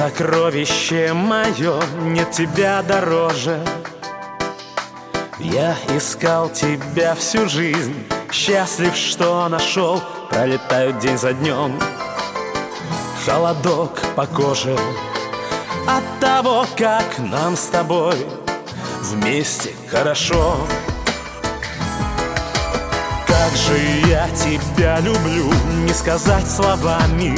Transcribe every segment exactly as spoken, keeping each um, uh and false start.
сокровище мое, нет тебя дороже. Я искал тебя всю жизнь, счастлив, что нашел. Пролетают день за днем, холодок по коже от того, как нам с тобой вместе хорошо. Как же я тебя люблю, не сказать словами.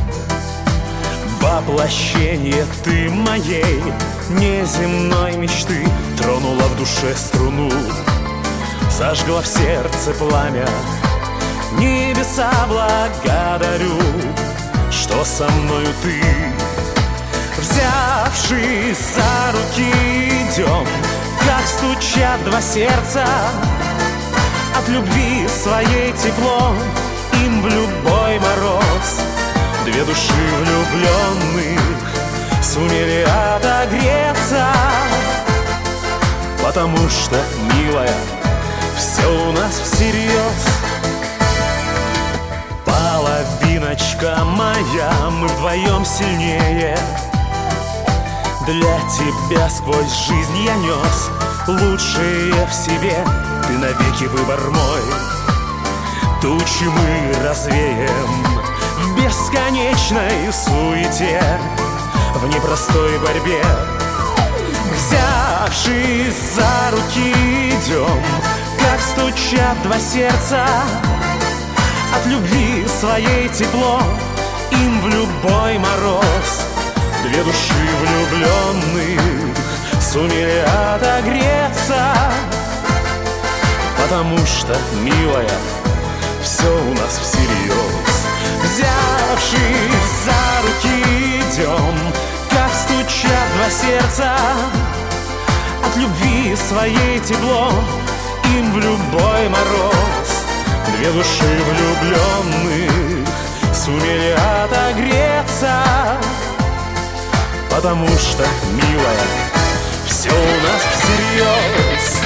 Воплощение ты моей неземной мечты. Тронула в душе струну, зажгла в сердце пламя. Небеса благодарю, что со мною ты. Взявшись за руки идем, как стучат два сердца. От любви своей тепло, им в любой мороз. Две души влюбленных сумели отогреться. Потому что, милая, все у нас всерьез. Половиночка моя, мы вдвоем сильнее. Для тебя сквозь жизнь я нес лучшее в себе. Ты навеки выбор мой. Тучи мы развеем в бесконечной суете, в непростой борьбе. Взявшись за руки идем, как стучат два сердца. От любви своей тепло, им в любой мороз. Две души влюбленных сумели отогреться. Потому что, милая, все у нас всерьез. Взявшись за руки идем, как стучат два сердца. От любви своей тепло, им в любой мороз. Две души влюбленных сумели отогреться. Потому что, милая, все у нас всерьез.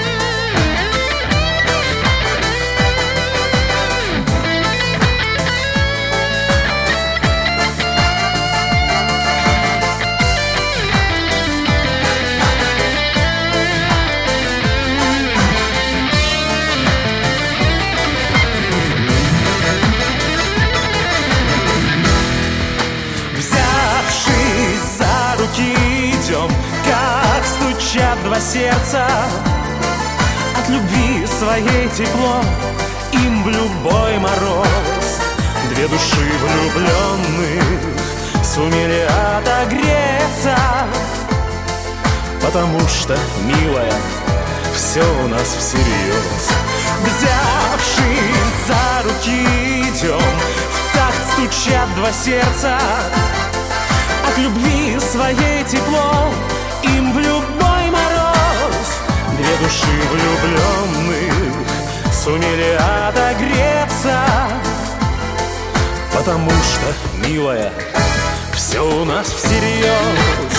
Как стучат два сердца. От любви своей тепло, им в любой мороз. Две души влюбленных сумели отогреться. Потому что, милая, все у нас всерьез. Взявшись за руки идем, в такт стучат два сердца. От любви своей тепло, им в любой мороз. Две души влюбленных сумели отогреться. Потому что, милая, все у нас всерьез.